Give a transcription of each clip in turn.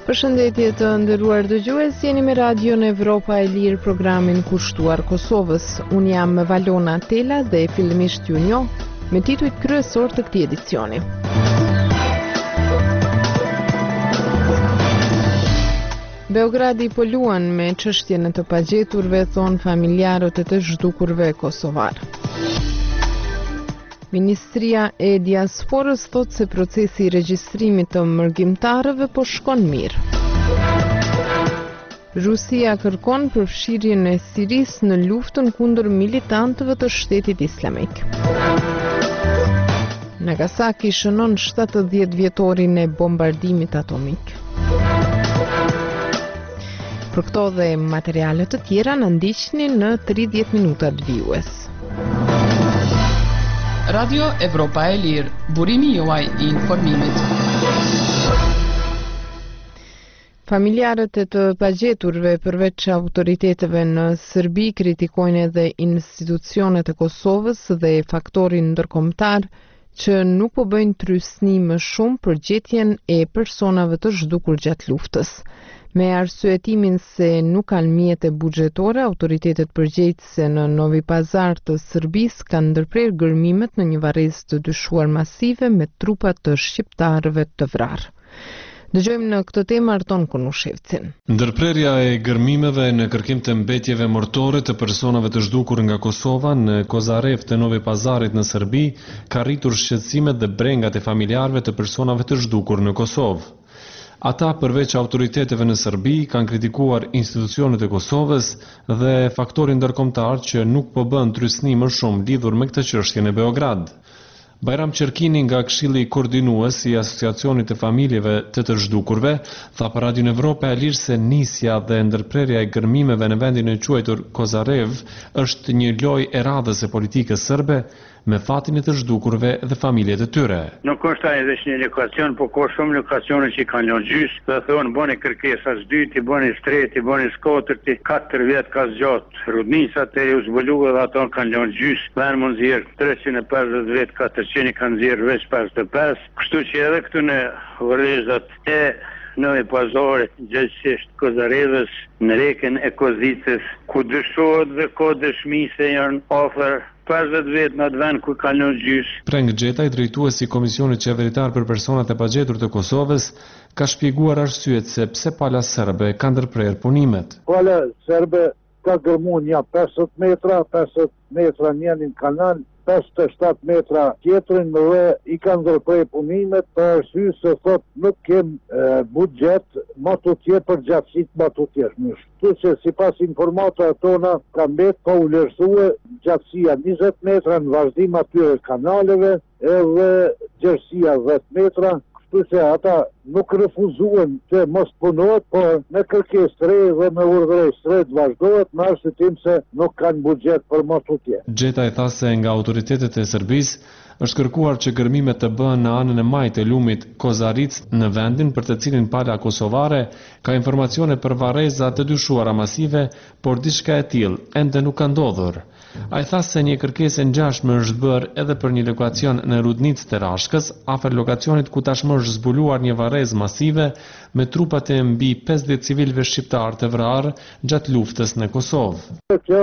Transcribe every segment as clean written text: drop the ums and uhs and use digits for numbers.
Përshëndetje të nderuar dëgjues, jeni me Radion Evropa e Lirë, programin kushtuar Kosovës. Unë jam Valona Tela dhe fillimisht ju njoh me titujt kryesor të këtij edicioni. Beogradi po luan me çështjen e të pagjeturve, thon familjarët e të zhdukurve kosovar. Ministria e Diasporës thot se procesi i regjistrimit të mërgjimtarëve po shkon mirë. Rusia kërkon përfshirjen e Sirisë në luftën kundër militantëve të Shtetit Islamik. Nagasaki shënon 70 vjetorin e bombardimit atomik. Për këto dhe materiale të tjera na ndiqni në 30 minutat vijues. Radio Evropa e Lirë, burimi juaj i informimit. Familjarët e të pagjeturve përveç autoriteteve në Serbi kritikojnë edhe institucionet e Kosovës dhe faktorin ndërkombëtar që nuk po bëjnë trysni më shumë për gjetjen e personave të zhdukur gjatë luftës. Me arsyetimin se nuk kanë mjete buxhetore, autoritetet përgjegjëse në Novi Pazar të Serbisë kanë ndërprer gërmimet në një varrezë të dyshuar masive me trupa të shqiptarëve të vrarë. Dëgjojmë në këtë temë Arton Konushevcin. Ndërprerja e gërmimeve në kërkim të mbetjeve mortore të personave të zhdukur nga Kosova në Kozarev të Novi Pazarit në Serbi ka rritur shqetësimet dhe brengat e familjarëve të personave të zhdukur në Kosovë. Ata përveç autoriteteve në Serbi kanë kritikuar institucionet e Kosovës dhe faktorin ndërkombëtar që nuk po bën trysni më shumë lidhur me këtë çështje në Beograd. Bajram Qerkini nga Këshilli Koordinues i Asociacionit të Familjeve të zhdukurve tha për Radion Evropa e Lirë se nisja dhe ndërprerja e gërmimeve në vendin e quajtur Kozarev është një lojë e radhës e politikës serbe me fatin e të zhdukurve dhe familjet e tyre. Nuk është ai veç një lokacion, po ka shumë lokacione që kanë lënë gjys, dhe thonë bëni kërkesa së dytë, bëni së tretë, bëni së katërti, 4 vjet ka zgjat. Rudnisat e u zbuluar dhe ato kanë lënë gjys, kanë mund zgjer 350 vjet, 400 kanë zgjer veç 55. Kështu që edhe këtu në varrezat e Novi Pazarit, gjithësisht Kozarevës, në reken e Kozicës, ku dyshohet dhe ka dëshmi se janë afër 50 vjet në atë vend ku kanë lënë gjys. Preng Xhetaj, drejtuesi i Komisionit Qeveritar për Personat e Pagjetur të Kosovës, ka shpjeguar arsyet se pse pala serbe ka ndërprer punimet. Pala serbe ka gërmuar një 50 metra njënin kanal, 57 metra tjetrin dhe i kanë ndërprer punimet për arsye se thot nuk kem buxhet matutje për gjatësitë matutjesh. Kështu që sipas informatave tona ka mbet pa u vlerësuar gjatësia 20 metra në vazhdim atyre kanaleve edhe gjerësia 10 metra. Kështu që ata nuk refuzuan që mos punohet, por me kërkesë të re dhe me urdhëresë të re vazhdohet me arsyetim se nuk kanë buxhet për matutje. Xhetaj tha se nga autoritetet e Serbisë është kërkuar që gërmimet të bëhen në anën e majtë e lumit Kozaric, në vendin për të cilin pala kosovare ka informacione për varreza të dyshuara masive, por diçka e tillë ende nuk ka ndodhur. Ai tha se një kërkesë ngjashme është bërë edhe për një lokacion në Rudnicë të Rashkës, afër lokacionit ku tashmë është zbuluar një varrezë masive me trupat e mbi 50 civilëve shqiptar të vrarë gjatë luftës në Kosovë. Kjo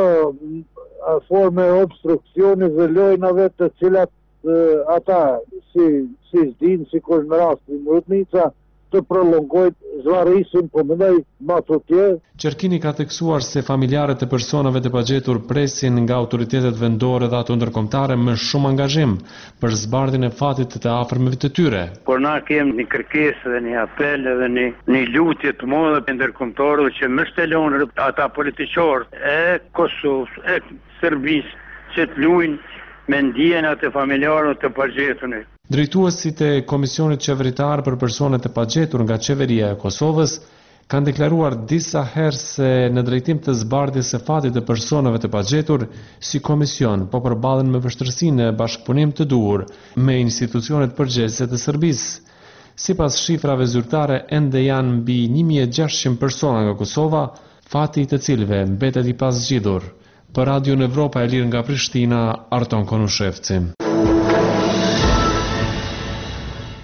forme obstruksioni dhe lojnave të cilat ata si zdin, si kur në rastin Rudnica, të prolongojnë zvarrisin po mënej matutje. Qerkini ka theksuar se familjarët e personave të pagjetur presin nga autoritetet vendore dhe ato ndërkombëtare me shumë angazhim për zbardhjen e fatit të afërmëve të tyre. Por na kemi një kërkesë dhe një apel dhe një lutje të madhe për ndërkombëtarëve që më shtelon ata politiqorë e Kosovës, e Serbisë që të luajnë me ndjenjat e familjarëve të pagjeturve. Drejtuesit e Komisionit Qeveritar për Personat e Pagjetur nga Qeveria e Kosovës kanë deklaruar disa herë se në drejtim të zbardhjes së fatit të personave të pagjetur, si komision po përballen me vështirësinë e bashkëpunim të duhur me institucionet përgjegjëse të Serbisë. Sipas shifrave zyrtare, ende janë mbi 1600 persona nga Kosova, fati i të cilëve mbetet i pasgjidhur. Për Radion Evropa e Lirë nga Prishtina, Arton Konushevci.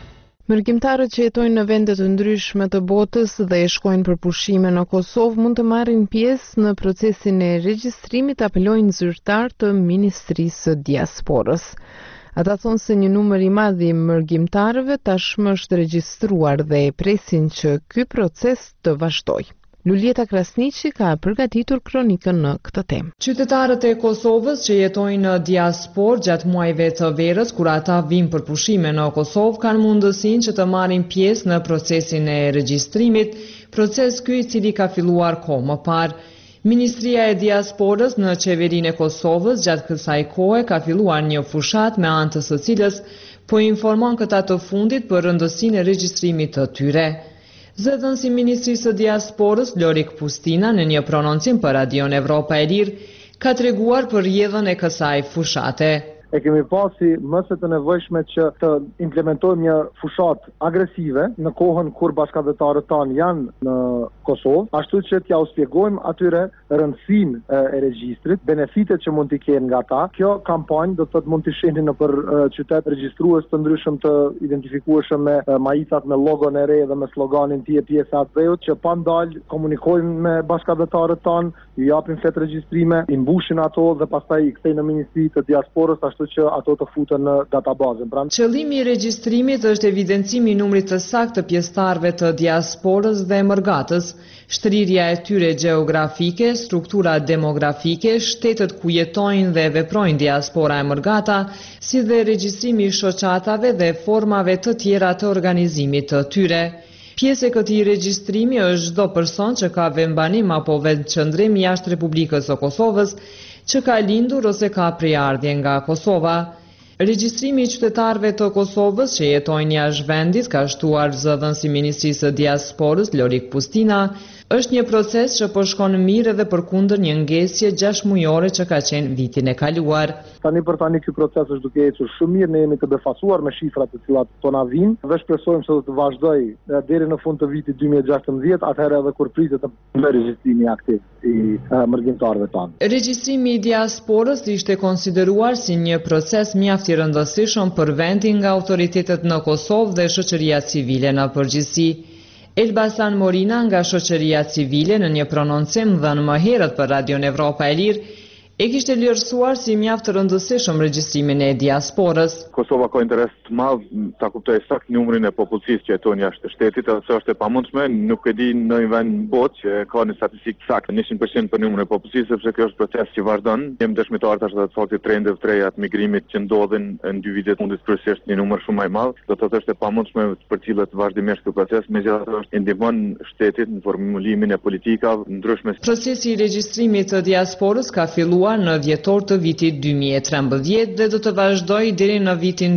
Mërgjimtarët që jetojnë në vende të ndryshme të botës dhe shkojnë për pushime në Kosovë mund të marrin pjesë në procesin e regjistrimit, apelojnë zyrtar të Ministrisë së Diasporës. Ata thonë se një numër i madh i mërgjimtarëve tashmë është regjistruar dhe presin që ky proces të vazhdojë. Luljeta Krasniqi ka përgatitur kronikën në këtë temë. Qytetarët e Kosovës që jetojnë në diasporë gjatë muajve të verës, kur ata vinë për pushime në Kosovë, kanë mundësinë që të marrin pjesë në procesin e regjistrimit, proces ky i cili ka filluar kohë më parë. Ministria e Diasporës në qeverinë e Kosovës gjatë kësaj kohe ka filluar një fushat me anë të së cilës po informon këta të fundit për rëndësinë e regjistrimit të tyre. Zëdhënësi i Ministrisë së Diasporës, Lorik Pustina, në një prononcim për Radion Evropa e Lirë, ka treguar për rrjedhën e kësaj fushate. E kemi pasi mëse të nevojshme që të implementojmë një fushat agresive në kohën kur bashkëdhetarët tanë janë në Kosovë, ashtu që t'ja u shpjegojmë atyre rëndësinë e regjistrit, benefitet që mund t'i kenë nga ta. Kjo kampanjë do të thotë mund t'i shihni në për qytet regjistrues të ndryshëm të identifikueshëm me majicat me logon e re dhe me sloganin "Ti je pjesë e atë", që pa ndalë komunikojmë me bashkëdhetarët tanë, ju japin flet regjistrime, i mbushin ato dhe pastaj i kthejnë në Ministri të Diasporës, ashtu që ato të futen në databazën. Qëllimi i regjistrimit është evidencimi i numrit të saktë të pjesëtarëve të diasporës dhe emërgatës, shtrirja e tyre gjeografike, struktura demografike, shtetet ku jetojnë dhe veprojnë diaspora emërgata, si dhe regjistrimi i shoqatave dhe formave të tjera të organizimit të tyre. Pjesë e këtij regjistrimi është çdo person që ka vendbanim apo vendqëndrim jashtë Republikës së Kosovës, që ka lindur ose ka prejardhje nga Kosova. Regjistrimi i qytetarëve të Kosovës që jetojnë jashtë vendit, ka shtuar zëdhënësi i Ministrisë së Diasporës, Lorik Pustina, është një proces që po shkon mirë edhe përkundër një ngesje 6 mujore që ka qenë vitin e kaluar. Tani për tani ky proces është duke ecur shumë mirë, ne jemi të befasuar me shifrat të cilat po na vinë dhe shpresojmë se do të vazhdojë deri në fund të vitit 2016, atëherë edhe kur pritet të regjistrimi aktiv i mërgjimtarëve tanë. Regjistrimi i diasporës ishte konsideruar si një proces mjaft i rëndësishëm për vendin nga autoritetet në Kosovë dhe shoqëria civile në përgjithësi. Elbasan Morina nga shoqëria civile në një prononcim dhënë më herët për Radion Evropa e Lirë e kishte vlerësuar si mjaft të rëndësishëm regjistrimin e diasporës. Kosova ka interes të madh ta kuptojë sakt numrin e popullsisë që jeton jashtë shtetit, edhe është e pamundshme, nuk e di në një vend botë që ka një statistikë saktë 100% për numrin e popullsisë, sepse kjo është proces që vazhdon. Jemi dëshmitar tash të faktit trendeve të reja të migrimit që ndodhin në 2 vitet fundit, kryesisht një numër shumë më i madh. Do të thotë është e pamundshme për cilët vazhdimisht ky proces, megjithatë është ndihmon shtetit në formulimin e politikave ndryshme. Procesi i regjistrimit të diasporës ka filluar në dhjetor të vitit 2013 dhe do të vazhdojë deri në vitin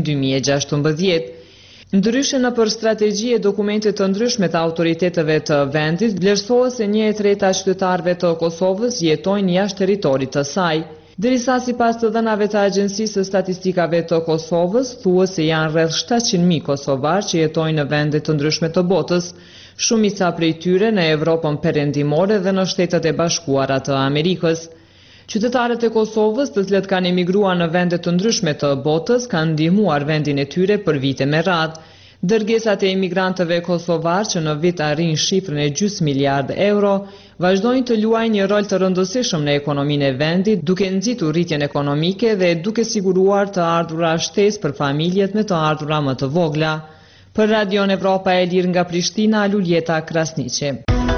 2016. Ndryshe në për strategji e dokumentet të ndryshme të autoriteteve të vendit, vlerësohet se 1/3 e qytetarëve të Kosovës jetojnë jashtë territorit të saj. Derisa sipas të dhënave të Agjencisë së Statistikave të Kosovës, thuhet se janë rreth 700.000 kosovarë që jetojnë në vende të ndryshme të botës, shumica prej tyre në Evropën perëndimore dhe në Shtetet e Bashkuara të Amerikës. Qytetarët e Kosovës, të cilët kanë emigruar në vende të ndryshme të botës, kanë ndihmuar vendin e tyre për vite me radhë. Dërgesat e emigrantëve kosovar që në vit arrin shifrën e gjysmë miliard euro, vazhdojnë të luajnë një rol të rëndësishëm në ekonominë e vendit, duke nxitur rritjen ekonomike dhe duke siguruar të ardhura shtesë për familjet me të ardhura më të vogla. Për Radion Evropa e Lirë nga Prishtina, Luljeta Krasniqi.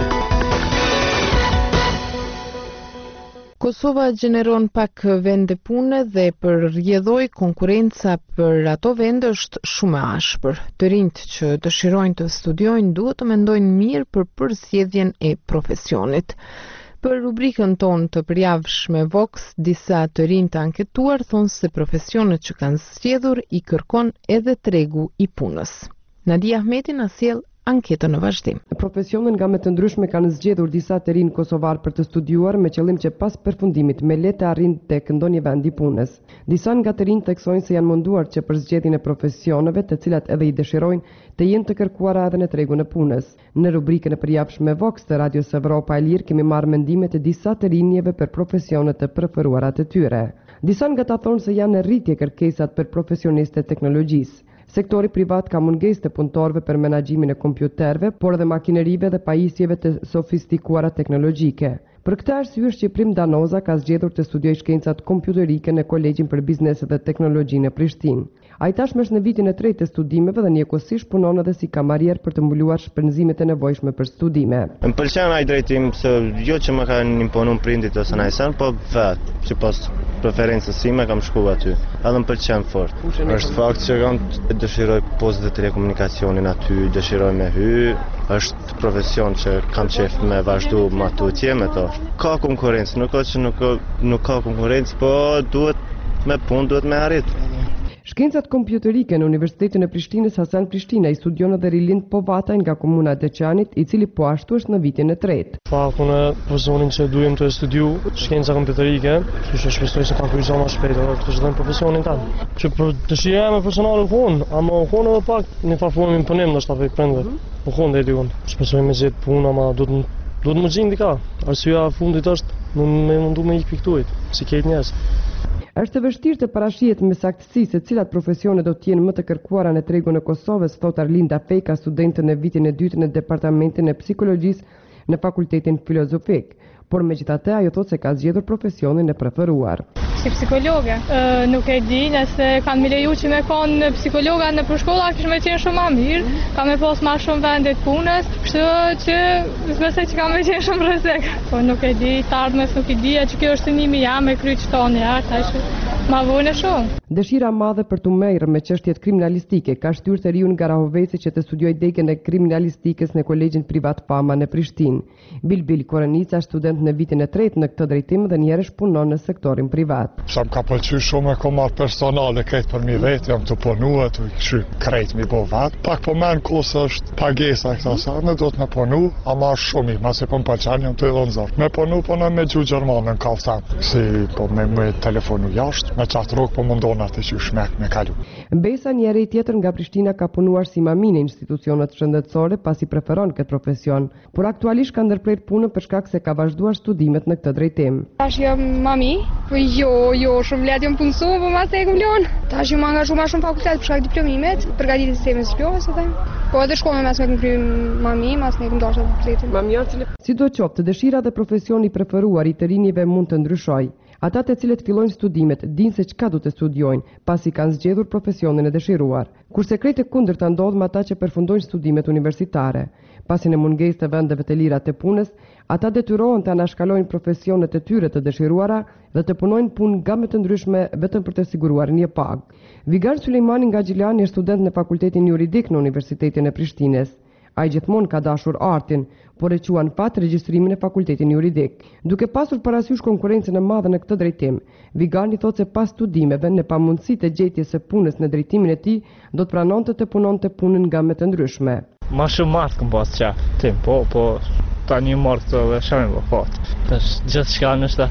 Kosova gjeneron pak vende pune dhe për rrjedhoj konkurenca për ato vende është shumë e ashpër. Të rinjt që dëshirojnë të studiojnë duhet të mendojnë mirë për përzgjedhjen e profesionit. Për rubrikën tonë të përjavshme Vox, disa të rinj të anketuar thonë se profesionet që kanë zgjedhur i kërkon edhe tregu i punës. Nadia Ahmeti na sjell anketën në vazhdim. Profesionet nga më të ndryshme kanë zgjedhur disa të rinj kosovar për të studiuar me qëllim që pas përfundimit me lehtë arrin tek ndonjë vend i punës. Disa nga të rinj theksojnë se janë munduar që për zgjedhjen e profesioneve, të cilat edhe i dëshirojnë, të jenë të kërkuara edhe në tregun e punës. Në rubrikën e përjapshme Vox të Radios Evropa e Lirë kemi marrë mendimet e disa të rinjeve për profesionet të preferuara të tyre. Disa nga ta thonë se janë në rritje kërkesat për profesionistë e teknologjisë. Sektori privat ka mungesë të punëtorëve për menaxhimin e kompjuterëve, por edhe makinerive dhe pajisjeve të sofistikuara teknologjike. Për këtë arsye, Shqiprim Danoza ka zgjedhur të studiojë shkencat kompjuterike në Kolegjin për Biznes dhe Teknologji në Prishtinë. Ai tashmë është në vitin e 3 të studimeve dhe njëkohësisht punon edhe si kamarier për të mbuluar shpenzimet e nevojshme për studime. Më pëlqen ai drejtim se jo që më kanë imponuar prindit ose najsen, po vetë, sipas preferencës time kam shkuar aty. Edhe më pëlqen fort. Është fakt që kam dëshiroj postën e telekomunikacionin aty, dëshiroj me hy, është profesion që kam qef me vazhdu ma tutje me to. Ka konkurrencë, nuk ka që nuk ka konkurrencë, po duhet me punë, duhet me arrit. Shkencat kompjuterike në Universitetin e Prishtinës Hasan Prishtina i studion edhe Rilind Povata nga komuna e Deçanit, i cili po ashtu është në vitin e 3. Fakun e profesionin që duhem të studiu shkenca kompjuterike, kështu që shpresoj se ta kryqëzoj më shpejt edhe këtë çdo profesionin tanë. Që për dëshira ime personale unë, ama unë edhe pak në farë imponim ndoshta për prindve. Unë deri unë. Shpresoj me zgjedh punë, ama duhet më gjejnë dika. Arsyeja e fundit është me mundu me ikë piktuit, si këtë njerëz. Është e vështirë të parashihet me saktësi se cilat profesione do të jenë më të kërkuara në tregun e Kosovës, thot Arlinda Peka, studente në vitin e 2 në Departamentin e Psikologjisë në Fakultetin Filozofik. Por megjithatë ajo thotë se ka zgjedhur profesionin e preferuar. Si psikologe, nuk e di nëse kanë më leju që me konë psikologa në përshkolla, kishë me qenë shumë më mirë, ka me pos ma shumë vendet punës, kështu që besoj që ka me qenë shumë rrezik. Po nuk e di, të ardhmes nuk i di, që kjo është synimi jam me kry që tonë jartë, ma vone shumë. Dëshira madhe për të merrë me çështjet kriminalistike ka shtyrë të riun Garahoveci që të studiojë degën e kriminalistikës në Kolegjin Privat Pama në Prishtinë. Bilbil Korenica, student në vitin e 3 në këtë drejtim dhe njerësh punon në sektorin privat. Sa më ka pëlqyer shumë e komar personale këtë për mi vetë, jam të punuar, të kshy krejt mi bo vat. Pak po mend kusë është pagesa këta sa, ne do të më punu, ama shumë i, mase po më pëlqen jam të dhënzor. Me punu po në me gjuhë gjermane në kaftan, si po me telefonu jashtë, me qatrok po mundon atë që shmek me kalu. Besa njeri tjetër nga Prishtina ka punuar si mami në institucionet shëndetësore pasi preferon këtë profesion, por aktualisht ka ndërprer punën për shkak se ka vazhduar studimet në këtë drejtim. Tash jam mami, po jo shumë lehtë jam punësu, po mas e kum lon. Tash jam angazhuar më shumë fakultet për shkak diplomimet, përgatitje të sistemit shpjellës edhe. Po edhe shkolla mas me kry mami, mas me dashur fakultetin. Sidoqoftë, dëshira dhe profesioni preferuar i të rinjve mund të ndryshojë. Ata të cilët fillojnë studimet dinë se çka do të studiojnë, pasi kanë zgjedhur profesionin e dëshiruar. Kurse krejt e kundërta ndodh me ata që përfundojnë studimet universitare. Pasi në mungesë të vendeve të lira të punës, ata detyrohen të anashkalojnë profesionet e tyre të dëshiruara dhe të punojnë punë game të ndryshme vetëm për të siguruar një pagë. Vigan Sulejmani nga Gjilani është student në Fakultetin Juridik në Universitetin e Prishtinës. Ai gjithmonë ka dashur artin, por e quan fat regjistrimin e Fakultetin Juridik. Duke pasur parasysh konkurrencën e madhe në këtë drejtim, Vigani thotë se pas studimeve në pamundësi të gjetjes së punës në drejtimin e tij, do të pranonte të punonte punën game të ndryshme. Ma shumë martë këm pas qef, tim, po ta një martë të dhe shumë më fat. Gjithë shka nështë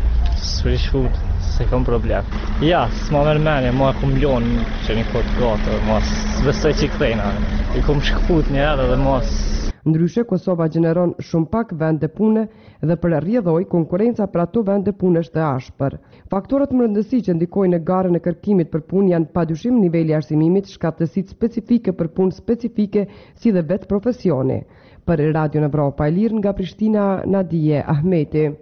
sërish food, se kom problem. Ja, s'ma mërmenje, ma kom ljonë që një kotë gatë, ma s'besoj që i këthejna. I kom shkëput një edhe dhe ma Ndryshe, Kosova gjeneron shumë pak vende pune dhe për rrjedhoj, konkurenca për ato vende pune është e ashpër. Faktorët më rëndësi që ndikojnë në garën e kërkimit për punë janë padyshim niveli arsimimit, shkaftësitë specifike për punë specifike si dhe vetë profesioni. Për Radio Evropa e Lirë nga Prishtina, Nadije Ahmeti.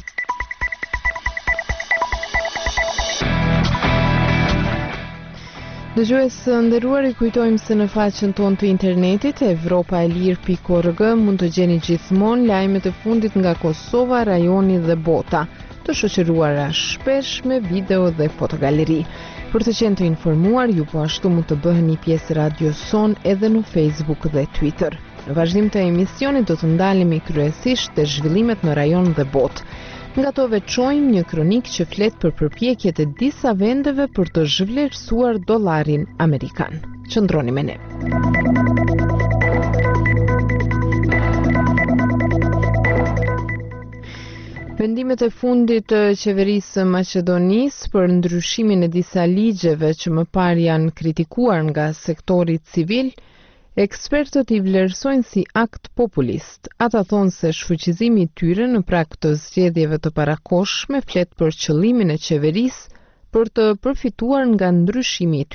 Dëgjues së nderuar, i kujtojmë se në faqen tonë të internetit europaelir.org mund të gjeni gjithmonë lajmet e fundit nga Kosova, rajoni dhe bota, të shoqëruara shpesh me video dhe fotogaleri. Për të qenë të informuar, ju po ashtu mund të bëheni pjesë Radio Son edhe në Facebook dhe Twitter. Në vazhdim të emisionit do të ndalemi kryesisht te zhvillimet në rajon dhe botë. Nga to veçojmë një kronik që flet për përpjekjet e disa vendeve për të zhvlerësuar dollarin amerikan. Qëndroni me ne. Vendimet e fundit të qeverisë së Maqedonisë për ndryshimin e disa ligjeve që më parë janë kritikuar nga sektori civil, ekspertët i vlerësojnë si akt populist. Ata thonë se shfuqizimi i tyre në prag të zgjedhjeve të parakohshme flet për qëllimin e qeverisë për të përfituar nga ndryshimi i tyre.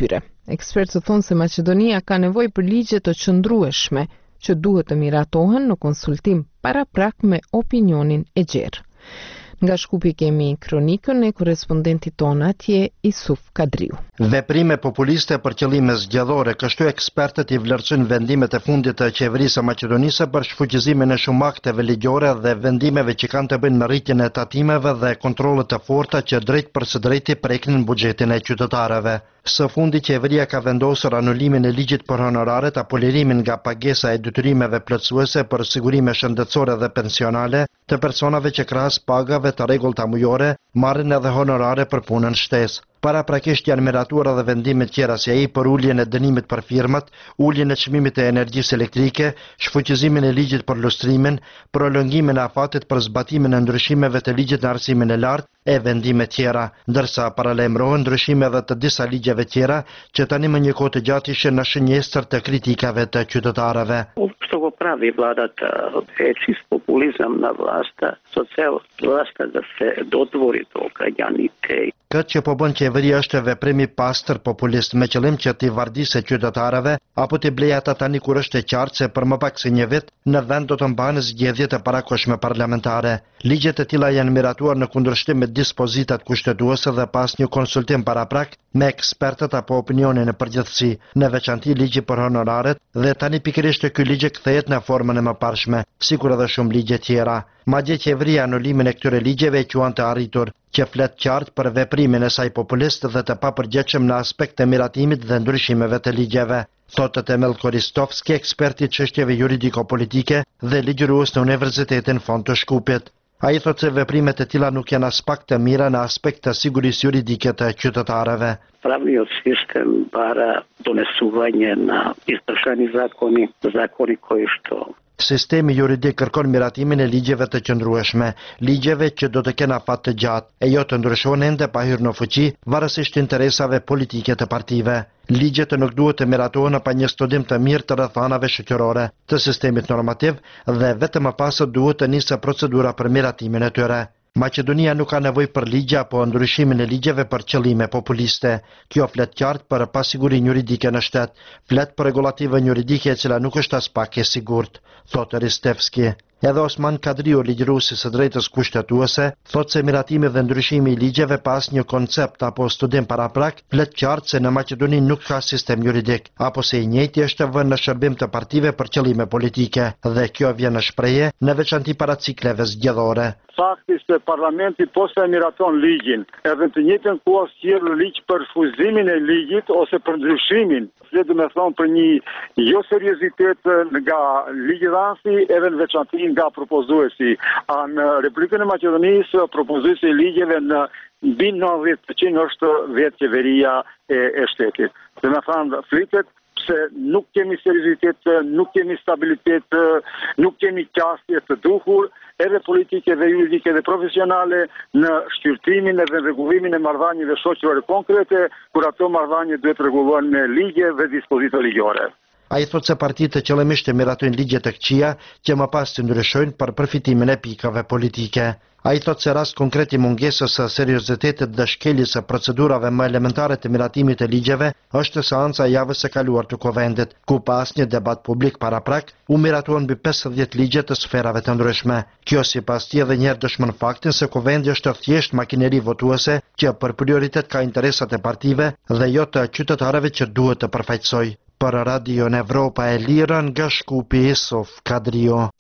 Ekspertët thonë se Maqedonia ka nevojë për ligje të qëndrueshme që duhet të miratohen në konsultim paraprak me opinionin e gjerë. Nga Shkupi kemi kronikën e korespondentit tonë atje, Isuf Kadriu. Veprime populiste për qëllime zgjedhore, kështu ekspertët i vlerësojnë vendimet e fundit të qeverisë së Maqedonisë për shfuqizimin e shumë akteve ligjore dhe vendimeve që kanë të bëjnë me rritjen e tatimeve dhe kontrollet të forta që drejt për së drejti prekin buxhetin e qytetarëve. Së fundi qeveria ka vendosur anulimin e ligjit për honoraret apo lirimin nga pagesa e detyrimeve plotësuese për sigurime shëndetësore dhe pensionale të personave që krahas pagave të rregullta mujore marrin edhe honorare për punën shtesë. Paraprakisht janë miratuar edhe vendime tjera si ai për uljen e dënimit për firmat, uljen e çmimit të energjisë elektrike, shfuqizimin e ligjit për lustrimin, prolongimin e afatit për zbatimin e ndryshimeve të ligjit në arsimin e lartë e vendime tjera, ndërsa paralajmërohen ndryshime edhe të disa ligjeve tjera që tani më një kohë të gjatë ishin në shënjestër të kritikave të qytetarëve. Što go pravi vladata je čist populizam na vlasta, social vlasta da se dodvori do građanike. Këtë që po bën qeveria është veprim i pastër populist me qëllim që t'i vardisë qytetarëve apo t'i blejë ata tani kur është e qartë se për më pak se një vit në vend do të mbahen zgjedhje të parakohshme parlamentare. Ligjet e tilla janë miratuar në kundërshtim me dispozitat kushtetuese dhe pas një konsultim paraprak me ekspertët apo opinionin e përgjithësi, në veçanti ligji për honoraret dhe tani pikërisht ky ligj kthehet në formën e mëparshme, sikur edhe shumë ligje tjera. Madje qeveria anulimin e këtyre ligjeve e quan të arritur, që flet qartë për veprimin e saj populist dhe të papërgjegjshëm në aspekt të miratimit dhe ndryshimeve të ligjeve. Thotë Temel Koristovski, ekspert i çështjeve juridiko-politike dhe ligjërues në Universitetin Fond të Shkupit. Ai thotë se veprimet e tilla nuk janë as pak të mira në aspekt të sigurisë juridike të qytetarëve. Pravni sistem para donesuvanje na izdržani zakoni koji što Sistemi juridik kërkon miratimin e ligjeve të qëndrueshme, ligjeve që do të kenë afat të gjatë, e jo të ndryshohen ende pa hyrë në fuqi, varësisht interesave politike të partive. Ligjet nuk duhet të miratohen pa një studim të mirë të rrethanave shoqërore, të sistemit normativ dhe vetëm më pas duhet të nisë procedura për miratimin e tyre. Maqedonia nuk ka nevojë për ligje apo ndryshimin e ligjeve për qëllime populiste. Kjo flet qartë për pasigurinë juridike në shtet, flet për regulativën juridike e cila nuk është as pak e sigurt, thotë Ristevski. Edhe Osman Kadriu, ligjëruesi së drejtës kushtetuese, thotë se miratimi dhe ndryshimi i ligjeve pas një koncept apo studim paraprak flet qartë se në Maqedoni nuk ka sistem juridik, apo se i njëjti është vënë në shërbim të partive për qëllime politike, dhe kjo vjen në shprehje në veçanti para cikleve zgjedhore. Fakti se parlamenti posa e miraton ligjin, edhe të njëjtën kohë sjell ligj për fuzimin e ligjit ose për ndryshimin, do me thonë për një jo seriozitet nga ligjëdhënësi edhe në veçanti nga propozuesi. Në Republikën e Maqedonisë propozuesi i ligjeve në mbi 90% është vetë qeveria e shtetit. Do me thonë flitet se nuk kemi seriozitet, nuk kemi stabilitet, nuk kemi qasje të duhur, edhe politike dhe juridike dhe profesionale në shqyrtimin dhe rregullimin e marrëdhënieve shoqërore konkrete, kur ato marrëdhënie duhet rregullohen me ligje dhe dispozita ligjore. Ai thotë se partitë të qëllimisht të miratojnë ligje të këqija që më pas të ndryshojnë për përfitimin e pikave politike. Ai thotë se rast konkret i mungesës së seriozitetit dhe shkeljes së procedurave më elementare të miratimit të ligjeve është seanca e javës së kaluar të Kuvendit, ku pas një debat publik paraprak u miratuan mbi 50 ligje të sferave të ndryshme. Kjo sipas tij edhe një herë dëshmon faktin se Kuvendi është thjesht makineri votuese që për prioritet ka interesat e partive dhe jo të qytetarëve që duhet të përfaqësojë. Për Radio Evropa e Lirë nga Shkupi, Isuf Kadriu.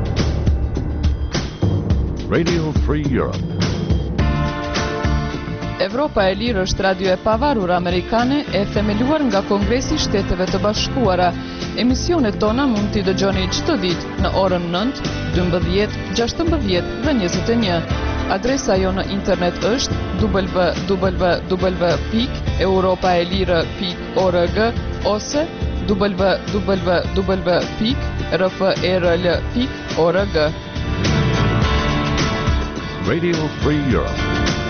Radio Free Europe. Evropa e Lirë është radio e pavarur amerikane e themeluar nga Kongresi i Shteteve të Bashkuara. Emisionet tona mund t'i dëgjoni çdo ditë në orën 9, 12, 16 dhe 21. Adresa jo në internet është www.europaelire.org ose www.rfrl.org. Radio Free Europe.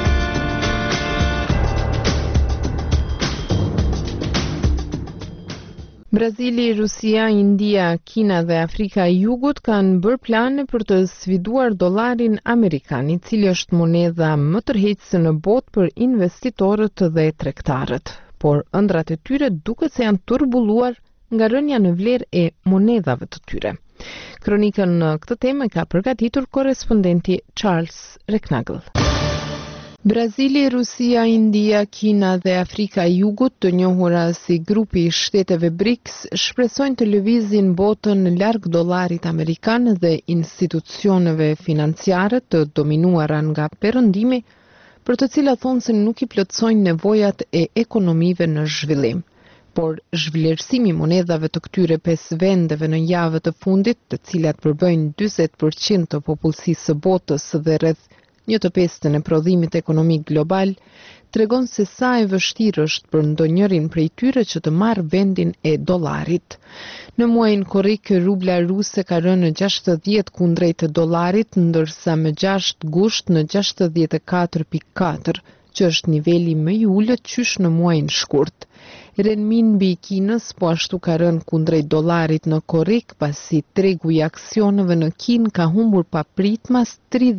Brazili, Rusia, India, Kina dhe Afrika e Jugut kanë bërë plane për të sfiduar dollarin amerikan, i cili është monedha më tërheqëse në botë për investitorët dhe tregtarët. por ëndrat e tyre duket se janë turbulluar nga rënja në vlerë e monedhave të tyre. Kronikën në këtë temë ka përgatitur korespondenti Charles Reknagel. Brazili, Rusia, India, Kina dhe Afrika e Jugut, të njohura si grupi i shteteve BRICS, shpresojnë të lëvizin botën larg dollarit amerikan dhe institucioneve financiare të dominuara nga perëndimi, për të cilat thonë se nuk i plotësojnë nevojat e ekonomive në zhvillim. Por zhvlerësimi monedhave të këtyre 5 vendeve në javët të fundit, të cilat përbëjnë 40% të popullsisë së botës dhe rreth 1/5 e prodhimit ekonomik global, tregon se sa e vështirë është për ndonjërin prej tyre që të marrë vendin e dollarit. Në muajin korrik, rubla ruse ka rënë në 60 kundrejt dollarit, ndërsa më 6 gusht në 64.4, që është niveli më i ulët qysh në muajin shkurt. Renminbi i Kinës po ashtu ka rënë kundrejt dollarit në korrik, pasi tregu i aksioneve në Kinë ka humbur papritmas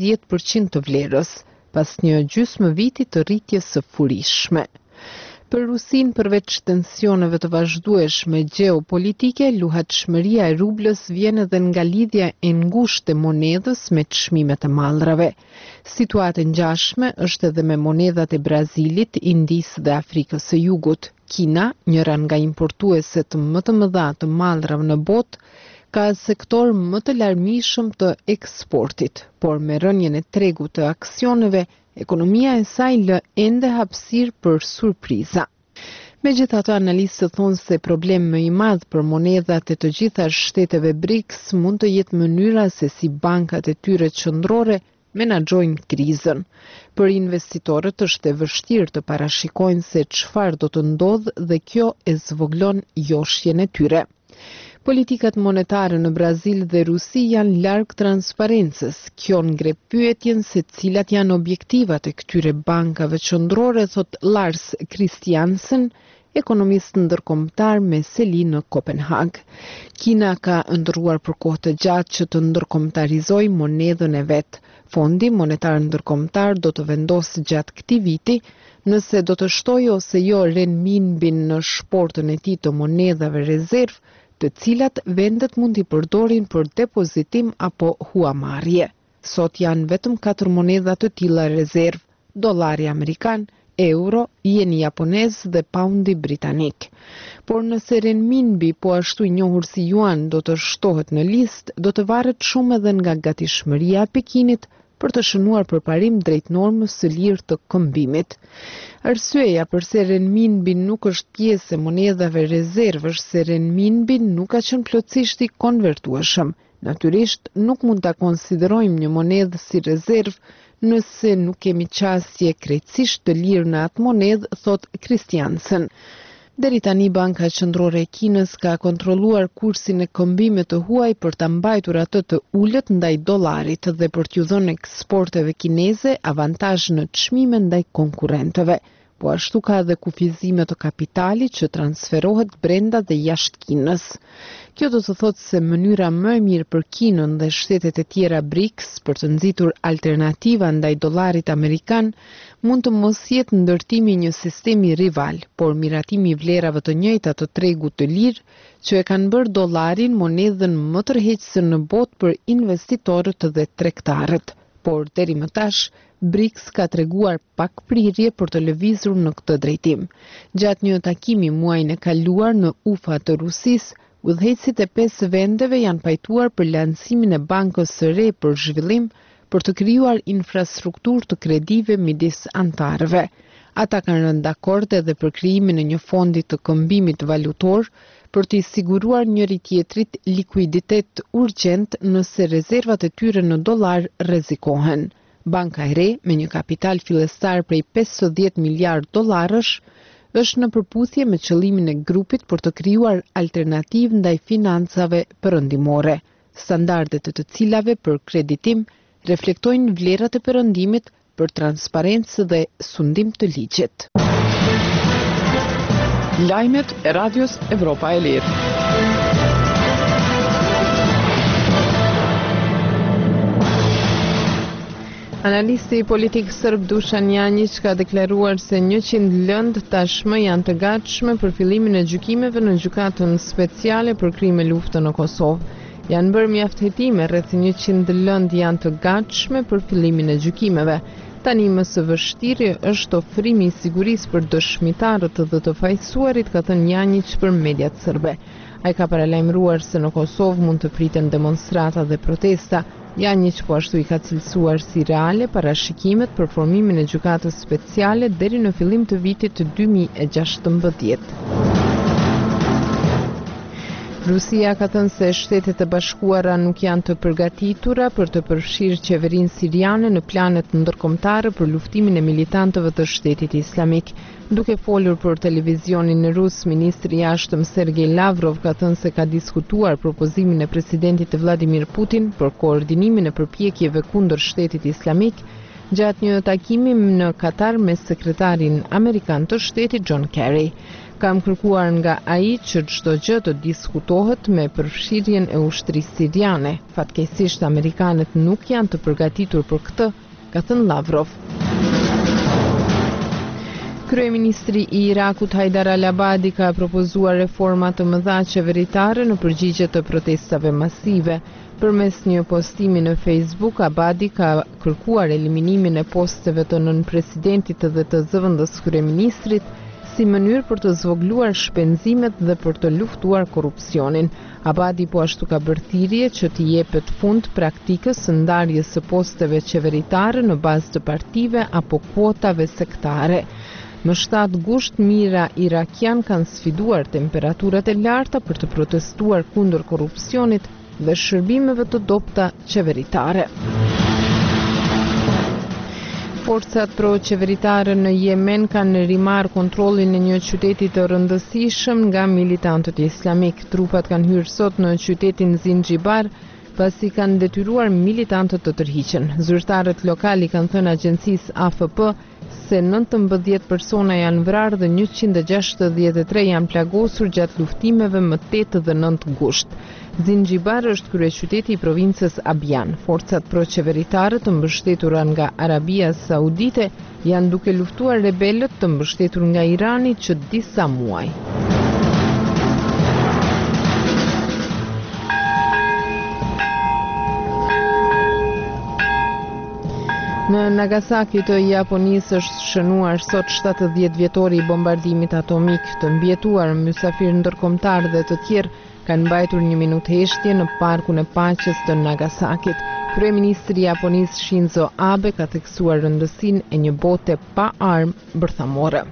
30% të vlerës, pas një gjysmë viti të rritjes së furishme. Për Rusin, përveç tensioneve të vazhdueshme gjeopolitike, luhatshmëria e rublës vjen edhe nga lidhja e ngushtë e monedhës me çmimet e mallrave. Situata e ngjashme është edhe me monedhat e Brazilit, Indisë dhe Afrikës së Jugut. Kina, njëra nga importueset më të mëdha të mallrave në botë, ka sektor më të larmishëm të eksportit, por me rënjen e tregut të aksioneve, ekonomia e saj lë ende hapësirë për surpriza. Megjithatë, analistët thonë se problemi më i madh për monedhat e të gjitha shteteve BRICS mund të jetë mënyra se si bankat e tyre qendrore menaxhojnë krizën. Për investitorët është e vështirë të parashikojnë se çfarë do të ndodhë dhe kjo e zvoglon joshjen e tyre. Politikat monetare në Brazil dhe Rusi janë larg transparencës. Kjo ngre pyetjen se cilat janë objektivat e këtyre bankave qendrore, thot Lars Christiansen, ekonomist ndërkombëtar me seli në Kopenhag. Kina ka ndërruar për kohë të gjatë që të ndërkombëtarizojë monedhën e vet. Fondi monetar ndërkombëtar do të vendosë gjatë këtij viti nëse do të shtojë ose jo renminbin në shportën e tij të monedhave rezervë, të cilat vendet mund t'i përdorin për depozitim apo huamarrje. Sot janë vetëm 4 monedha të tilla rezervë: dollari amerikan, euro, jeni japonez dhe paundi britanik. Por nëse renminbi, po ashtu i njohur si yuan, do të shtohet në listë, do të varet shumë edhe nga gatishmëria e Pekinit për të shënuar përparim drejt normës së lirë të këmbimit. Arsyeja pse renminbi nuk është pjesë e monedhave rezervë është se renminbi nuk ka qenë plotësisht i konvertueshëm. Natyrisht nuk mund ta konsiderojmë një monedhë si rezervë nëse nuk kemi qasje krejtësisht të lirë në atë monedhë, thot Christiansen. Deri tani Banka Qendrore e Kinës ka kontrolluar kursin e këmbimit të huaj për ta mbajtur atë të ulët ndaj dollarit dhe për t'ju dhënë eksporteve kineze avantazh në çmime ndaj konkurrentëve. Po ashtu ka edhe kufizime të kapitalit që transferohet brenda dhe jashtë Kinës. Kjo do të thotë se mënyra më e mirë për Kinën dhe shtetet e tjera BRICS për të nxitur alternativa ndaj dollarit amerikan mund të mos jetë ndërtimi i një sistemi rival, por miratimi i vlerave të njëjta të tregut të lirë që e kanë bërë dollarin monedhën më tërheqëse në botë për investitorët dhe tregtarët. Por deri më tash, BRICS ka treguar pak prirje për të lëvizur në këtë drejtim. Gjatë një takimi muajin e kaluar në Ufa të Rusisë, udhëheqësit e 5 vendeve janë pajtuar për lancimin e bankës së re për zhvillim për të krijuar infrastrukturë të kredive midis antarëve. Ata kanë rënë dakord edhe për krijimin e një fondi të këmbimit valutor për t'i siguruar njëri tjetrit likuiditet urgjent nëse rezervat e tyre në dollar rrezikohen. Banka e re, me një kapital fillestar prej 50 miliard dollarësh, është në përputhje me qëllimin e grupit për të krijuar alternativë ndaj financave perëndimore, standardet e të cilave për kreditim reflektojnë vlerat e perëndimit për transparencë dhe sundim të ligjit. Lajmet e Radios Evropa e Lirë. Analisti politik serb Dušan Janjić ka deklaruar se 100 lëndë tashmë janë të gatshme për fillimin e gjykimeve në gjykatën speciale për krime lufte në Kosovë. Janë bërë mjaft hetime rreth 100 lëndë janë të gatshme për fillimin e gjykimeve. Tani më së vështirë është ofrimi i sigurisë për dëshmitarët dhe të fajsuarit, ka thënë Janjić për mediat serbe. Ai ka paralajmëruar se në Kosovë mund të priten demonstrata dhe protesta. Janjić po ashtu i ka cilësuar si reale parashikimet për formimin e gjykatës speciale deri në fillim të vitit të 2016. Rusia ka thënë se Shtetet e Bashkuara nuk janë të përgatitura për të përfshirë qeverinë siriane në planet ndërkombëtare për luftimin e militantëve të Shtetit Islamik. Duke folur për televizionin rus, ministri i jashtëm Sergej Lavrov ka thënë se ka diskutuar propozimin e presidentit Vladimir Putin për koordinimin e përpjekjeve kundër Shtetit Islamik gjatë një takimi në Katar me sekretarin amerikan të shtetit John Kerry. Kam kërkuar nga ai që çdo gjë të diskutohet me përfshirjen e ushtrisë siriane. Fatkeqësisht amerikanët nuk janë të përgatitur për këtë, ka thënë Lavrov. Kryeministri i Irakut Haidar al-Abadi ka propozuar reforma të mëdha qeveritare në përgjigje të protestave masive. Përmes një postimi në Facebook, Abadi ka kërkuar eliminimin e posteve të nënpresidentit dhe të zëvendës kryeministrit si mënyrë për të zvogluar shpenzimet dhe për të luftuar korrupsionin. Abadi po ashtu ka bërë thirrje që t'i jepet fund praktikës së ndarjes së posteve qeveritare në bazë të partive apo kuotave sektare. Më 7 gusht mira irakian kanë sfiduar temperaturat e larta për të protestuar kundër korrupsionit dhe shërbimeve të dobta qeveritare. Forcat pro-qeveritare në Yemen kanë rimarrë kontrollin e një qyteti të rëndësishëm nga militantët islamik. Trupat kanë hyrë sot në qytetin Zinxhibar pasi kanë detyruar militantët të tërhiqen. Zyrtarët lokali kanë thënë agjencisë AFP se 19 persona janë vrarë dhe 163 janë plagosur gjatë luftimeve më 8 dhe 9 gusht. Zinxhibar është kryeqyteti i provincës Abyan. Forcat pro-qeveritare të mbështetura nga Arabia Saudite janë duke luftuar rebelët të mbështetur nga Irani që disa muaj. Në Nagasaki të Japonisë është shënuar sot 70 vjetori i bombardimit atomik. Të mbjetuar mysafir ndërkombëtar dhe të tjerë kanë mbajtur një minutë heshtje në parkun e paqes të Nagasakit. Kryeministri i Japonisë Shinzo Abe ka theksuar rëndësinë e një bote pa armë bërthamore.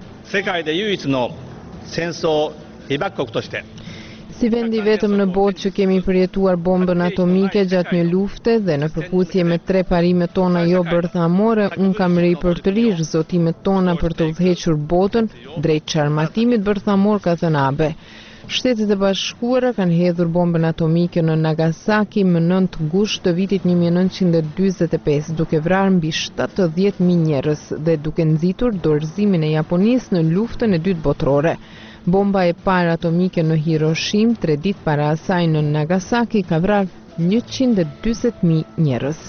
Si vendi vetëm në botë që kemi përjetuar bombën atomike gjatë një lufte dhe në përputhje me 3 parimet tona jo bërthamore, unë kam ripërtërir zotimet tona për të udhëhequr botën drejt çarmatimit bërthamor, ka thënë Abe. Shtetet e Bashkuara kanë hedhur bombën atomike në Nagasaki më 9 gusht të vitit 1945, duke vrarë mbi 70.000 njerëz dhe duke nxitur dorëzimin e Japonisë në luftën e dytë botërore. Bomba e parë atomike në Hiroshim 3 ditë para asaj në Nagasaki ka vrarë 140.000 njerëz.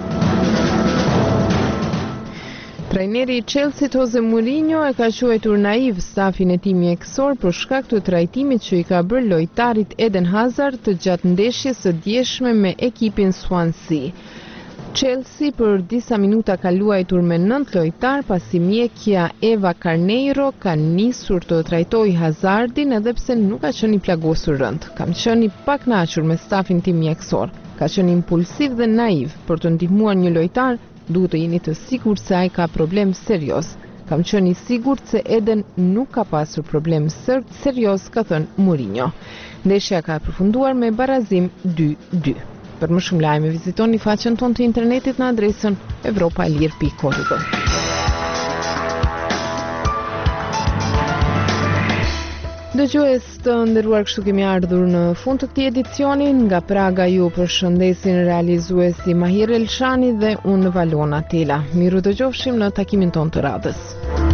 Trajneri i Chelsea Jose Mourinho e ka quajtur naiv stafin e tij mjekësor për shkak të trajtimit që i ka bërë lojtarit Eden Hazard gjatë ndeshjes së djeshme me ekipin Swansea. Chelsea për disa minuta ka luajtur me 9 lojtar pasi mjekja Eva Carneiro ka nisur të trajtojë Hazardin edhe pse nuk ka qenë i plagosur rënd. Kam qenë pak kënaqur me stafin tim mjekësor. Ka qenë impulsiv dhe naiv për të ndihmuar një lojtar. Duhet të jeni të sigurt se ai ka problem serioz. Kam qenë i sigurt se Eden nuk ka pasur problem serioz, ka thënë Mourinho. Ndeshja ka përfunduar me barazim 2-2. Për më shumë lajme vizitoni faqen tonë të internetit në adresën europalir.org. Dëgjues të nderuar, kështu kemi ardhur në fund të këtij edicioni. Nga Praga ju përshëndesin realizuesi Mahir Elshani dhe unë Valona Tela. Miru dëgjofshim në takimin tonë të radhës.